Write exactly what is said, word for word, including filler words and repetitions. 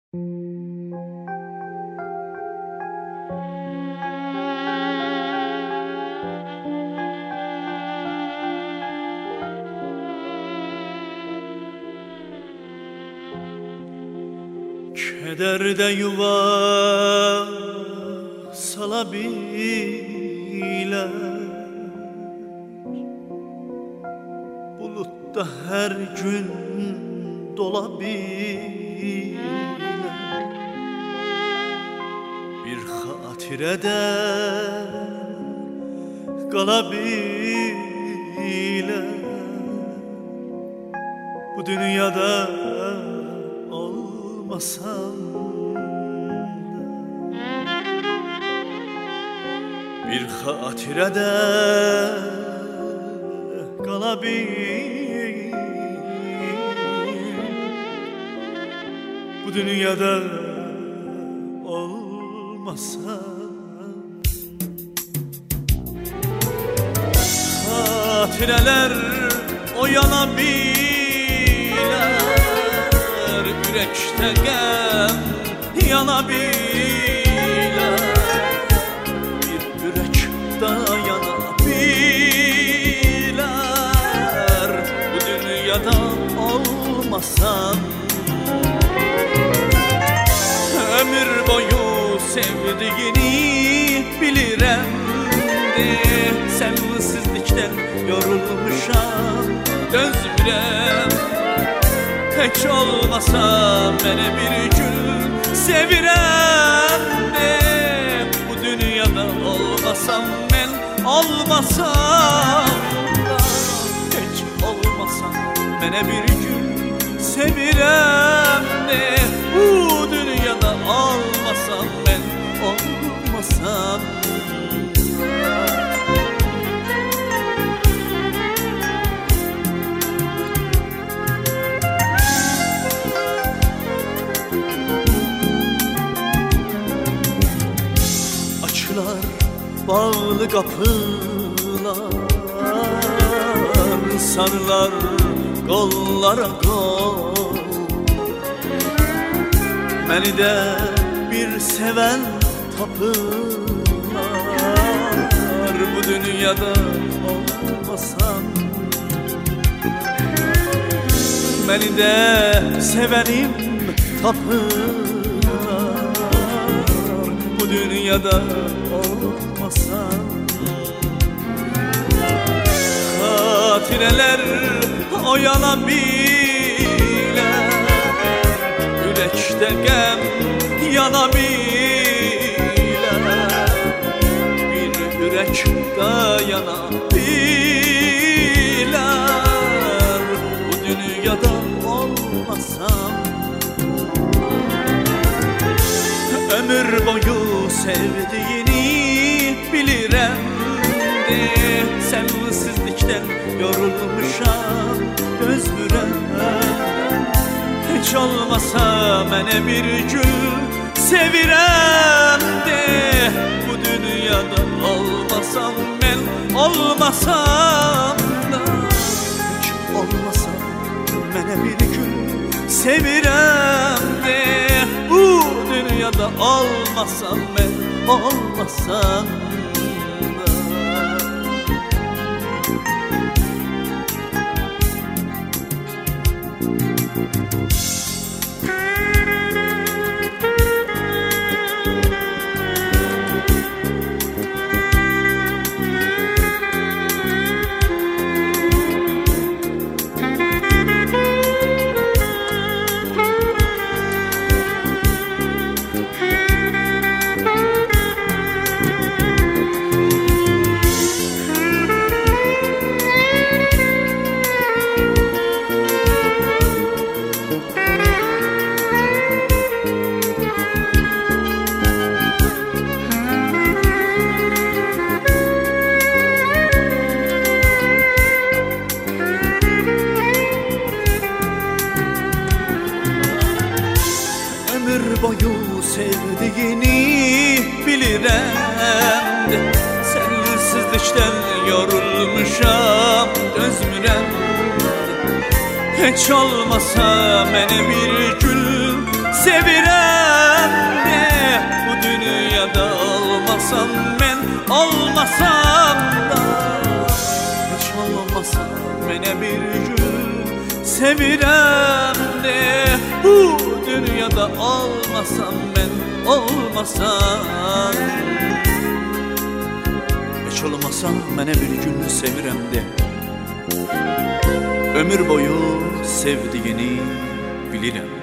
Kederde yuva salabilir, bulutta her gün dolabilir. Bir hatirede kalabilir. Bu dünyada olmasam bir hatirede kalabilir. Bu dünyada olmasam hatireler oyanabilir. Yürekte gem yanabilir. Bir yürek dayanabilir. Bu dünyada olmasam ömür boyu sevdiğini bilirim de sensizlikten yorulmuşam dözmürem. Hiç olmasa beni bir gün sevirem de bu dünyada olmasam ben olmasam da hiç olmasa beni bir gün sevirem de bu dünyada olmasam ben olmasam bağlı kapılar, sarılar kollara kol. Beni de bir seven tapılar, bu dünyada olmasam. Beni de sevenim tapılar, bu dünyada olmasam. Hatireler oyanabilir, yürekte gem yanabilir. Bir yürek dayanabilir. Bu dünyada olmasam ömür boyu sevdiğini bilirim de sensizlikten yorulmuşam dözmürem. Hiç olmasa beni bir gün sevirem de bu dünyada olmasam ben olmasam da hiç olmasa beni bir gün sevirem de bu dünyada olmasam ben olmasam. Boyu sevdiğini bilirim, sensizlikten yorulmuşam dözmürem. Hiç olmasa beni bir gün sevirem olmasam men olmasam da hiç olmasa mene bir gün sevirem de bu dünyada olmasam men olmasam hiç olmasa mene bir gün sevirem de ömür boyu sevdiğini bilirim.